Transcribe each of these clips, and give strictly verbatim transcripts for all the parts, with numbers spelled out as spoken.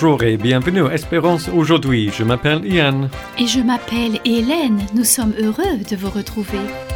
Bonjour et bienvenue à Espérance aujourd'hui. Je m'appelle Ian. Et je m'appelle Hélène. Nous sommes heureux de vous retrouver.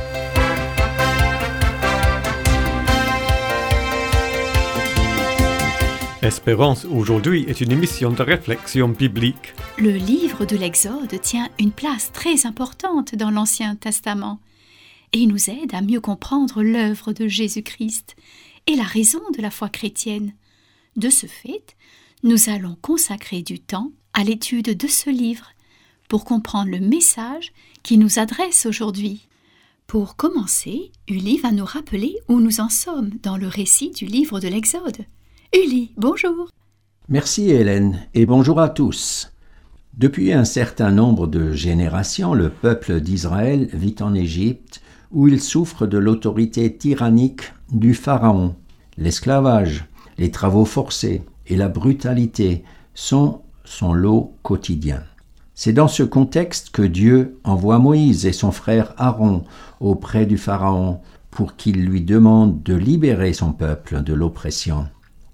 Espérance aujourd'hui est une émission de réflexion biblique. Le livre de l'Exode tient une place très importante dans l'Ancien Testament et il nous aide à mieux comprendre l'œuvre de Jésus-Christ et la raison de la foi chrétienne. De ce fait, nous allons consacrer du temps à l'étude de ce livre pour comprendre le message qu'il nous adresse aujourd'hui. Pour commencer, Uli va nous rappeler où nous en sommes dans le récit du livre de l'Exode. Uli, bonjour. Merci Hélène et bonjour à tous. Depuis un certain nombre de générations, le peuple d'Israël vit en Égypte où il souffre de l'autorité tyrannique du pharaon. L'esclavage, les travaux forcés et la brutalité sont son lot quotidien. C'est dans ce contexte que Dieu envoie Moïse et son frère Aaron auprès du pharaon pour qu'il lui demande de libérer son peuple de l'oppression.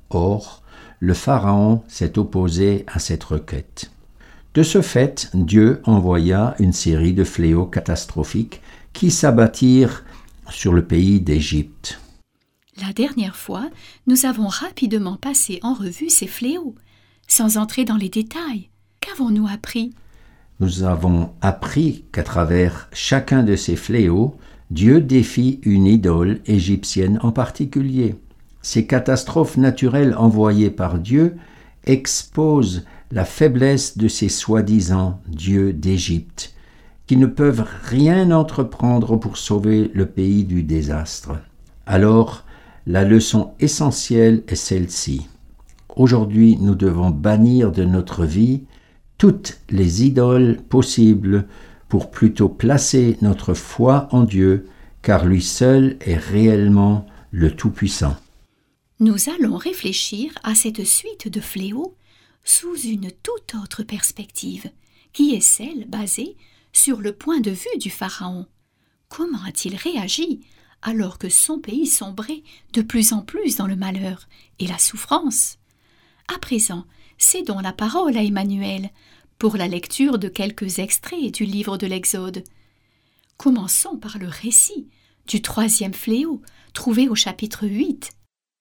Or, le pharaon s'est opposé à cette requête. De ce fait, Dieu envoya une série de fléaux catastrophiques qui s'abattirent sur le pays d'Égypte. La dernière fois, nous avons rapidement passé en revue ces fléaux, sans entrer dans les détails. Qu'avons-nous appris ? Nous avons appris qu'à travers chacun de ces fléaux, Dieu défie une idole égyptienne en particulier. Ces catastrophes naturelles envoyées par Dieu exposent la faiblesse de ces soi-disant dieux d'Égypte, qui ne peuvent rien entreprendre pour sauver le pays du désastre. Alors, la leçon essentielle est celle-ci. Aujourd'hui, nous devons bannir de notre vie toutes les idoles possibles pour plutôt placer notre foi en Dieu, car lui seul est réellement le Tout-Puissant. Nous allons réfléchir à cette suite de fléaux sous une toute autre perspective, qui est celle basée sur le point de vue du Pharaon. Comment a-t-il réagi alors que son pays sombrait de plus en plus dans le malheur et la souffrance? À présent, cédons la parole à Emmanuel pour la lecture de quelques extraits du livre de l'Exode. Commençons par le récit du troisième fléau, trouvé au chapitre huit.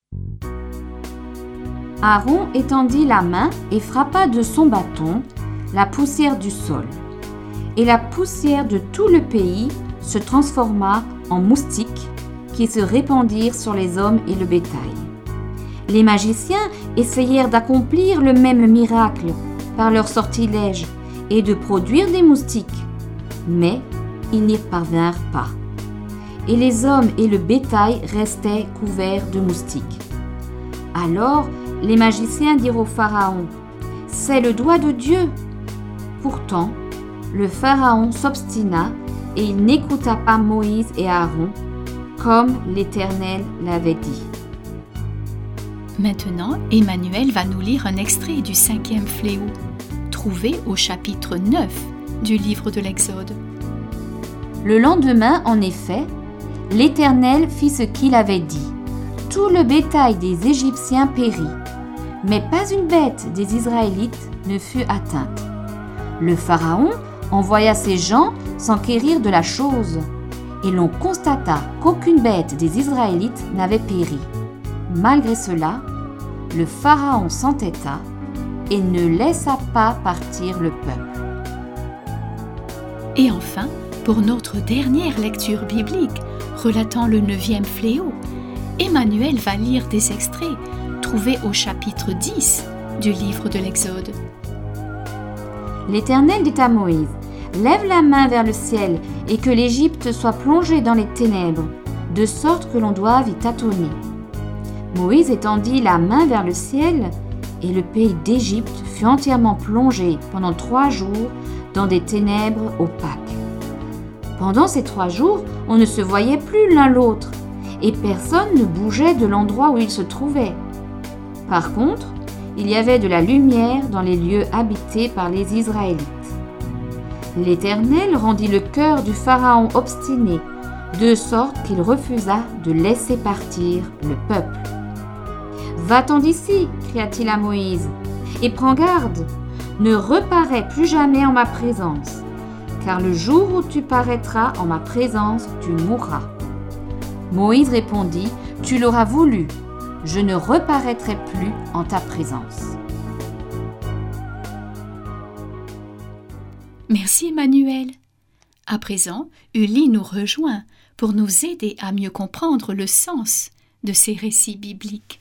Aaron étendit la main et frappa de son bâton la poussière du sol. Et la poussière de tout le pays se transforma en moustiques qui se répandirent sur les hommes et le bétail. Les magiciens essayèrent d'accomplir le même miracle par leur sortilège et de produire des moustiques, mais ils n'y parvinrent pas. Et les hommes et le bétail restaient couverts de moustiques. Alors les magiciens dirent au Pharaon : « C'est le doigt de Dieu !» Pourtant, le Pharaon s'obstina et il n'écouta pas Moïse et Aaron, comme l'Éternel l'avait dit. Maintenant, Emmanuel va nous lire un extrait du cinquième fléau, trouvé au chapitre neuf du livre de l'Exode. Le lendemain, en effet, l'Éternel fit ce qu'il avait dit. Tout le bétail des Égyptiens périt, mais pas une bête des Israélites ne fut atteinte. Le Pharaon envoya ses gens s'enquérir de la chose, et l'on constata qu'aucune bête des Israélites n'avait péri. Malgré cela, le Pharaon s'entêta et ne laissa pas partir le peuple. Et enfin, pour notre dernière lecture biblique, relatant le neuvième fléau, Emmanuel va lire des extraits trouvés au chapitre dix du livre de l'Exode. L'Éternel dit à Moïse : « Lève la main vers le ciel et que l'Égypte soit plongée dans les ténèbres, de sorte que l'on doive y tâtonner. » Moïse étendit la main vers le ciel et le pays d'Égypte fut entièrement plongé pendant trois jours dans des ténèbres opaques. Pendant ces trois jours, on ne se voyait plus l'un l'autre et personne ne bougeait de l'endroit où il se trouvait. Par contre, il y avait de la lumière dans les lieux habités par les Israélites. L'Éternel rendit le cœur du Pharaon obstiné, de sorte qu'il refusa de laisser partir le peuple. « Va-t'en d'ici » cria-t-il à Moïse. et prends garde, ne reparais plus jamais en ma présence, car le jour où tu paraîtras en ma présence, tu mourras. Moïse répondit, tu l'auras voulu, je ne reparaîtrai plus en ta présence. Merci Emmanuel. À présent, Uli nous rejoint pour nous aider à mieux comprendre le sens de ces récits bibliques.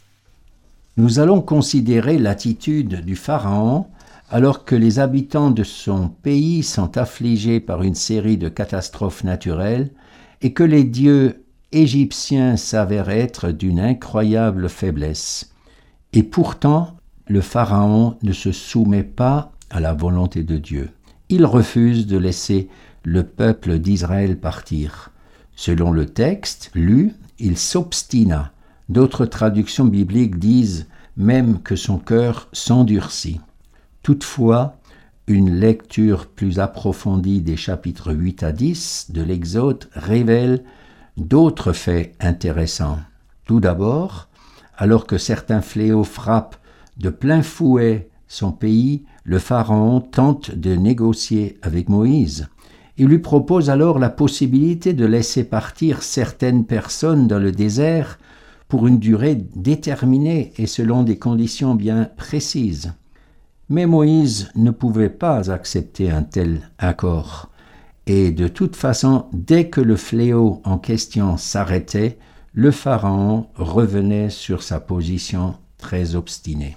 Nous allons considérer l'attitude du Pharaon alors que les habitants de son pays sont affligés par une série de catastrophes naturelles et que les dieux égyptiens s'avèrent être d'une incroyable faiblesse. Et pourtant, le Pharaon ne se soumet pas à la volonté de Dieu. Il refuse de laisser le peuple d'Israël partir. Selon le texte lu, il s'obstina. D'autres traductions bibliques disent même que son cœur s'endurcit. Toutefois, une lecture plus approfondie des chapitres huit à dix de l'Exode révèle d'autres faits intéressants. Tout d'abord, alors que certains fléaux frappent de plein fouet son pays, le Pharaon tente de négocier avec Moïse. Il lui propose alors la possibilité de laisser partir certaines personnes dans le désert pour une durée déterminée et selon des conditions bien précises. Mais Moïse ne pouvait pas accepter un tel accord. Et de toute façon, dès que le fléau en question s'arrêtait, le Pharaon revenait sur sa position très obstinée.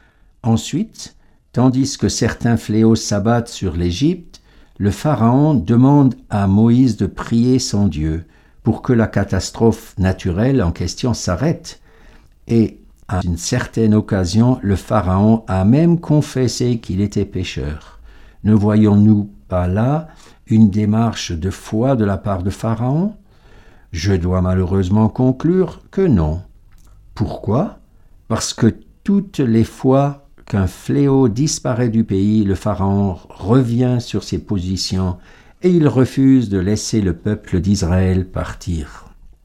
Ensuite, tandis que certains fléaux s'abattent sur l'Égypte, le Pharaon demande à Moïse de prier son Dieu pour que la catastrophe naturelle en question s'arrête. Et à une certaine occasion, le Pharaon a même confessé qu'il était pécheur. Ne voyons-nous pas là une démarche de foi de la part de Pharaon? Je dois malheureusement conclure que non. Pourquoi? Parce que toutes les fois qu'un fléau disparaît du pays, le Pharaon revient sur ses positions et il refuse de laisser le peuple d'Israël partir.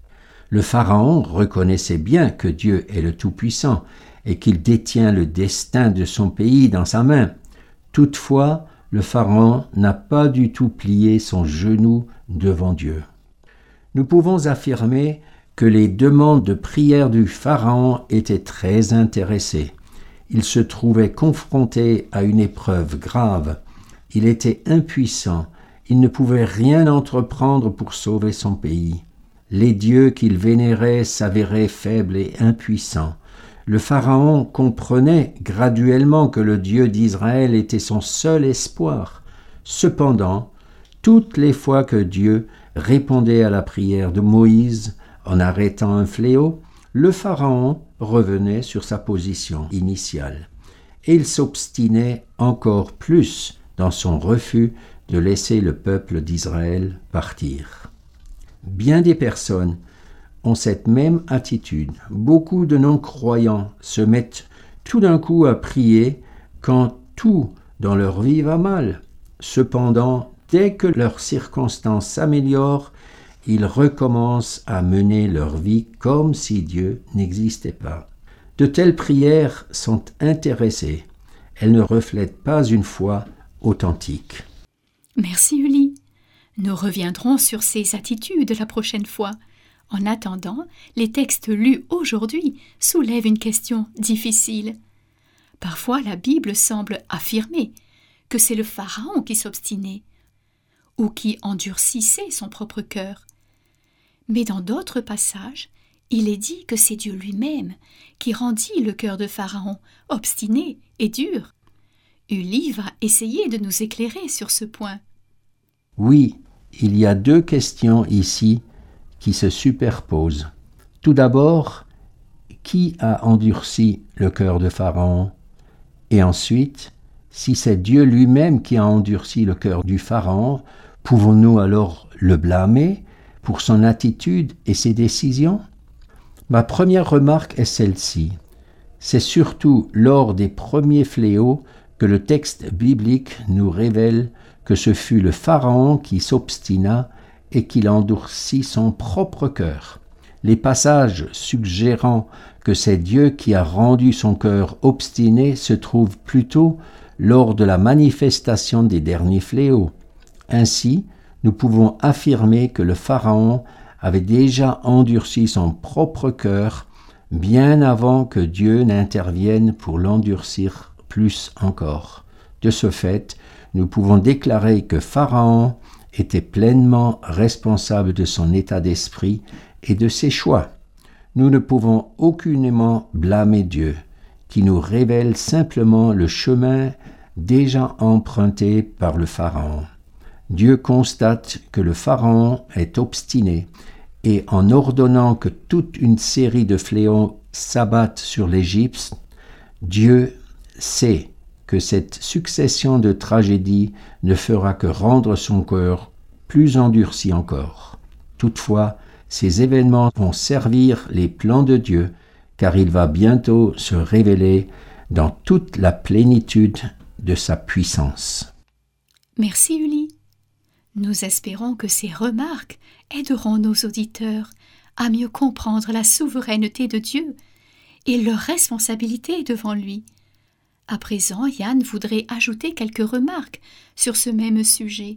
Le Pharaon reconnaissait bien que Dieu est le Tout-Puissant et qu'il détient le destin de son pays dans sa main. Toutefois, le Pharaon n'a pas du tout plié son genou devant Dieu. Nous pouvons affirmer que les demandes de prière du Pharaon étaient très intéressées. Il se trouvait confronté à une épreuve grave. Il était impuissant. Il ne pouvait rien entreprendre pour sauver son pays. Les dieux qu'il vénérait s'avéraient faibles et impuissants. Le Pharaon comprenait graduellement que le Dieu d'Israël était son seul espoir. Cependant, toutes les fois que Dieu répondait à la prière de Moïse en arrêtant un fléau, le Pharaon revenait sur sa position initiale. Et il s'obstinait encore plus dans son refus de laisser le peuple d'Israël partir. Bien des personnes ont cette même attitude. Beaucoup de non-croyants se mettent tout d'un coup à prier quand tout dans leur vie va mal. Cependant, dès que leurs circonstances s'améliorent, ils recommencent à mener leur vie comme si Dieu n'existait pas. De telles prières sont intéressées. Elles ne reflètent pas une foi authentique. Merci Uli. Nous reviendrons sur ces attitudes la prochaine fois. En attendant, les textes lus aujourd'hui soulèvent une question difficile. Parfois, la Bible semble affirmer que c'est le Pharaon qui s'obstinait ou qui endurcissait son propre cœur. Mais dans d'autres passages, il est dit que c'est Dieu lui-même qui rendit le cœur de Pharaon obstiné et dur. Uli va essayer de nous éclairer sur ce point. Oui, il y a deux questions ici qui se superposent. Tout d'abord, qui a endurci le cœur de Pharaon? Et ensuite, si c'est Dieu lui-même qui a endurci le cœur du Pharaon, pouvons-nous alors le blâmer pour son attitude et ses décisions? Ma première remarque est celle-ci. C'est surtout lors des premiers fléaux que le texte biblique nous révèle que ce fut le Pharaon qui s'obstina et qu'il endurcit son propre cœur. Les passages suggérant que c'est Dieu qui a rendu son cœur obstiné se trouvent plutôt lors de la manifestation des derniers fléaux. Ainsi, nous pouvons affirmer que le Pharaon avait déjà endurci son propre cœur bien avant que Dieu n'intervienne pour l'endurcir plus encore. De ce fait, nous pouvons déclarer que Pharaon était pleinement responsable de son état d'esprit et de ses choix. Nous ne pouvons aucunement blâmer Dieu, qui nous révèle simplement le chemin déjà emprunté par le Pharaon. Dieu constate que le Pharaon est obstiné et en ordonnant que toute une série de fléaux s'abattent sur l'Égypte, Dieu sait que cette succession de tragédies ne fera que rendre son cœur plus endurci encore. Toutefois, ces événements vont servir les plans de Dieu, car il va bientôt se révéler dans toute la plénitude de sa puissance. Merci Uli. Nous espérons que ces remarques aideront nos auditeurs à mieux comprendre la souveraineté de Dieu et leur responsabilité devant lui. À présent, Yann voudrait ajouter quelques remarques sur ce même sujet.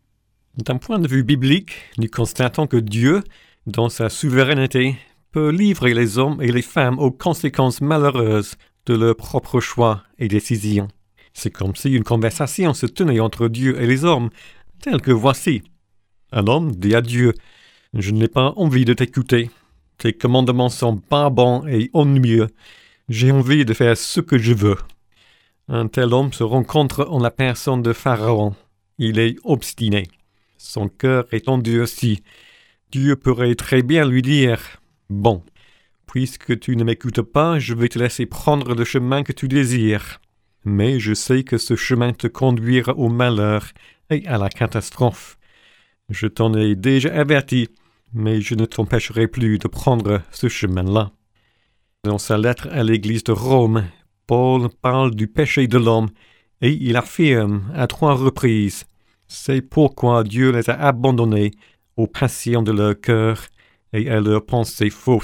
D'un point de vue biblique, nous constatons que Dieu, dans sa souveraineté, peut livrer les hommes et les femmes aux conséquences malheureuses de leurs propres choix et décisions. C'est comme si une conversation se tenait entre Dieu et les hommes, telle que voici. Un homme dit à Dieu, « Je n'ai pas envie de t'écouter. Tes commandements sont barbants et ennuyeux. J'ai envie de faire ce que je veux. » Un tel homme se rencontre en la personne de Pharaon. Il est obstiné. Son cœur est endurci. Dieu pourrait très bien lui dire, « Bon, puisque tu ne m'écoutes pas, je vais te laisser prendre le chemin que tu désires. Mais je sais que ce chemin te conduira au malheur et à la catastrophe. Je t'en ai déjà averti, mais je ne t'empêcherai plus de prendre ce chemin-là. » Dans sa lettre à l'église de Rome, Paul parle du péché de l'homme et il affirme à trois reprises « C'est pourquoi Dieu les a abandonnés aux passions de leur cœur et à leurs pensées fausses. »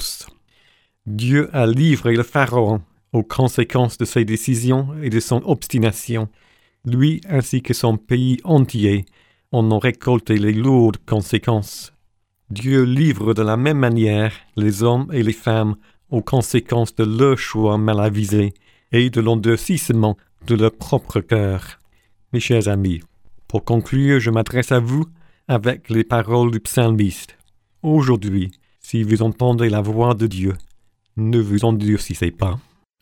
Dieu a livré le Pharaon aux conséquences de ses décisions et de son obstination. Lui ainsi que son pays entier en ont récolté les lourdes conséquences. Dieu livre de la même manière les hommes et les femmes aux conséquences de leurs choix mal avisés et de l'endurcissement de leur propre cœur. Mes chers amis, pour conclure, je m'adresse à vous avec les paroles du psalmiste. Aujourd'hui, si vous entendez la voix de Dieu, ne vous endurcissez pas.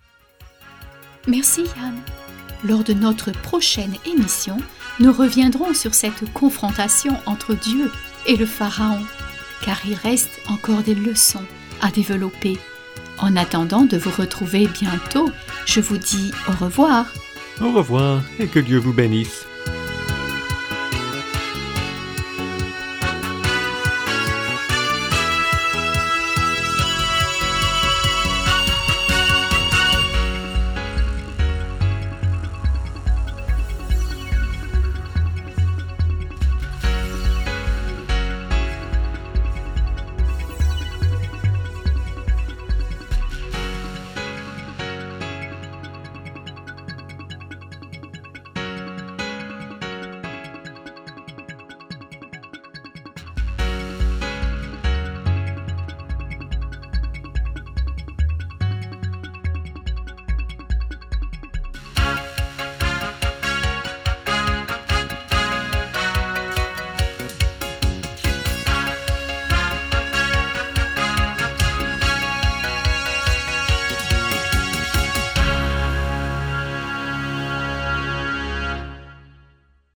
Merci Yann. Lors de notre prochaine émission, nous reviendrons sur cette confrontation entre Dieu et le Pharaon, car il reste encore des leçons à développer. En attendant de vous retrouver bientôt, je vous dis au revoir. Au revoir et que Dieu vous bénisse.